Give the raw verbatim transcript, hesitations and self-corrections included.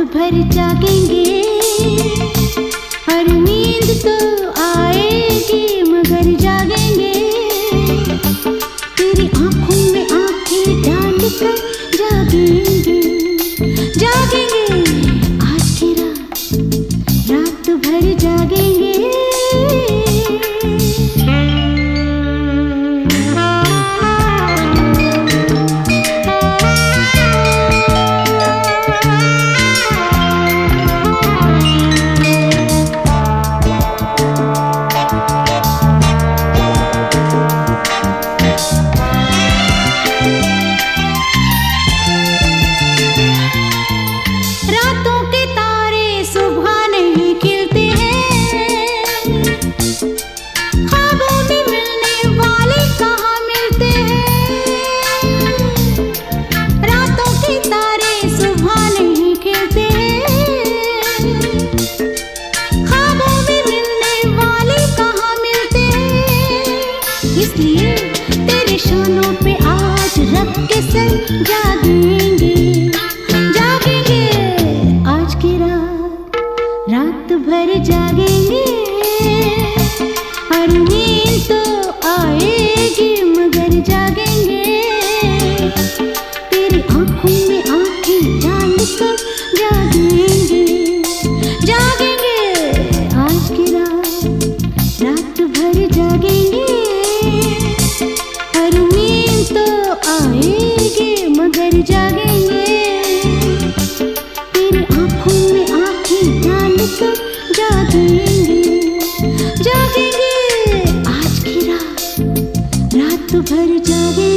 भर जागेंगे और नींद तो आएगी मगर जागेंगे। तेरी आंखों में आंखें डालकर जागेंगे जागेंगे आज की रात रात भर जागेंगे। इसलिए तेरे शानों पे आज रख के सर जागेंगे जागेंगे आज की रात रात भर जागेंगे और नींद तो आएगी मगर जागेंगे। तेरी आंखों में आंखें डालकर जागेंगे जागेंगे आज की रात रात भर जागेंगे। आएंगे मगर जागेंगे। तेरी आंखों में आंखें डालकर जागेंगे जागेंगे आज की रात रात भर जागेंगे।